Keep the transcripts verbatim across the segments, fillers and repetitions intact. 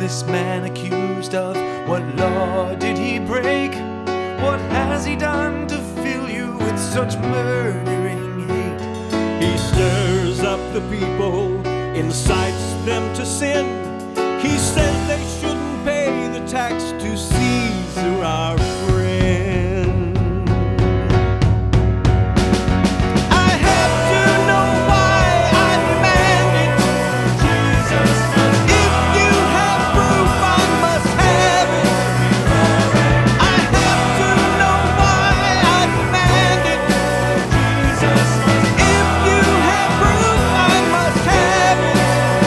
this man accused of? What law did he break? What has he done to fill you with such murdering hate? He stirs up the people, incites them to sin. He says they shouldn't pay the tax to Caesar, our friend. I have to know why I demand it. Jesus, if you have proof, I must have it. I have to know why I demand it. Jesus, if you have proof, I must have it.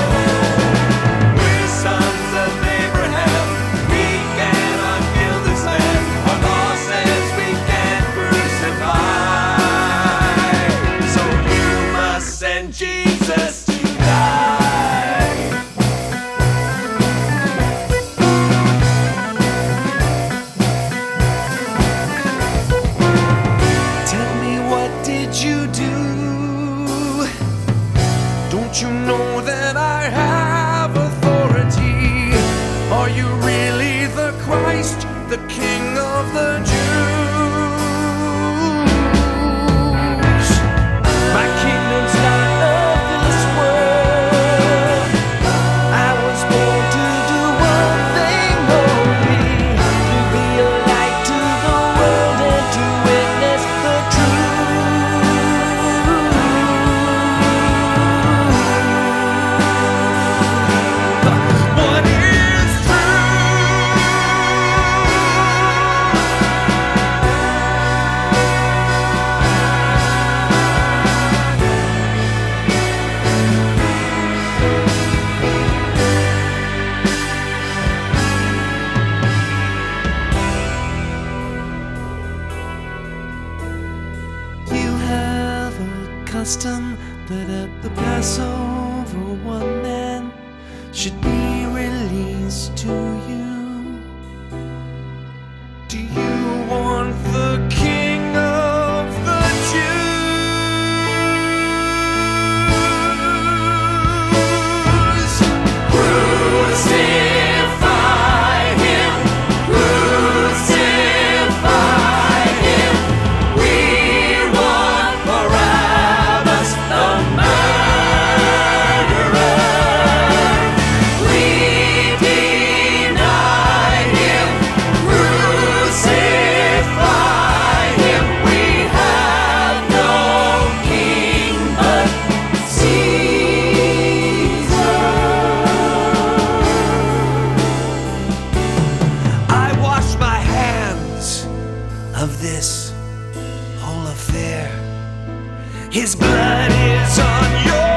We're sons of Abraham. We cannot kill this man. Our law says we can't crucify. So you must send Jesus to die. Tell me, what did you do? Don't you know that I have authority? Are you really the Christ, the King of the Jews? My kingdom's not of this world. I was born to do one thing only, to be a light to the world and to witness the truth. What is You have a custom that at the Passover one man should be released to you. Do you want the King of the Jews? Crucify him, crucify him. We want Barabbas the murderer. We deny him, crucify him. We have no king but Caesar. I wash my hands of this whole affair. His blood is on your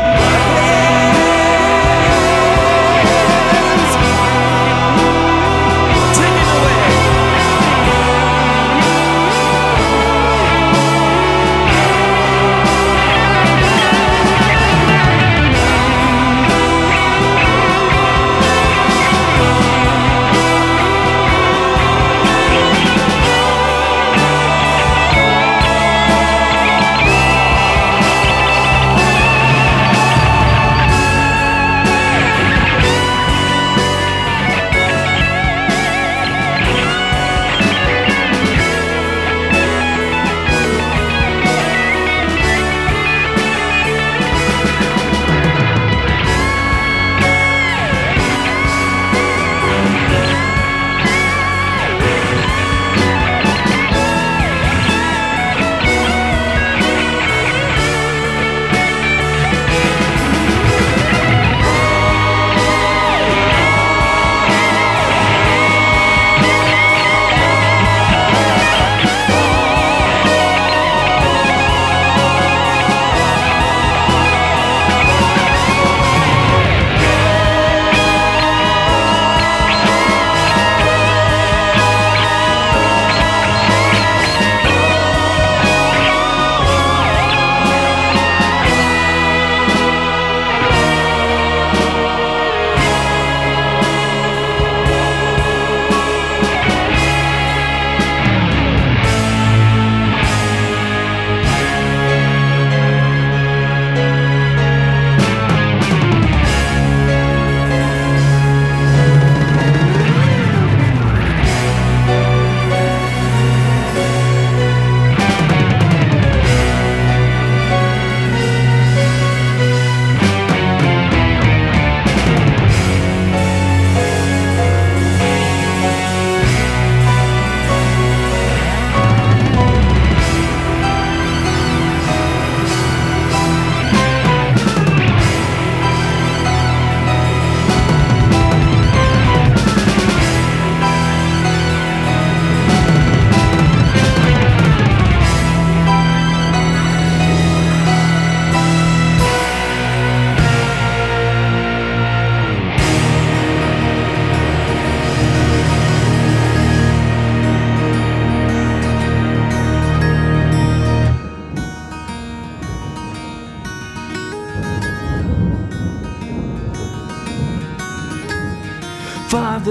hands. Take it away.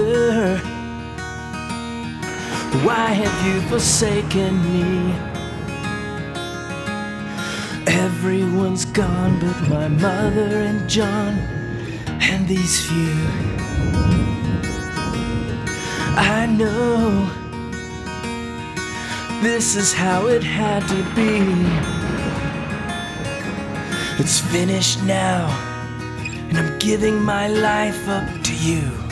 Father, why have you forsaken me? Everyone's gone but my mother and John and these few. I know this is how it had to be. It's finished now, and I'm giving my life up to you.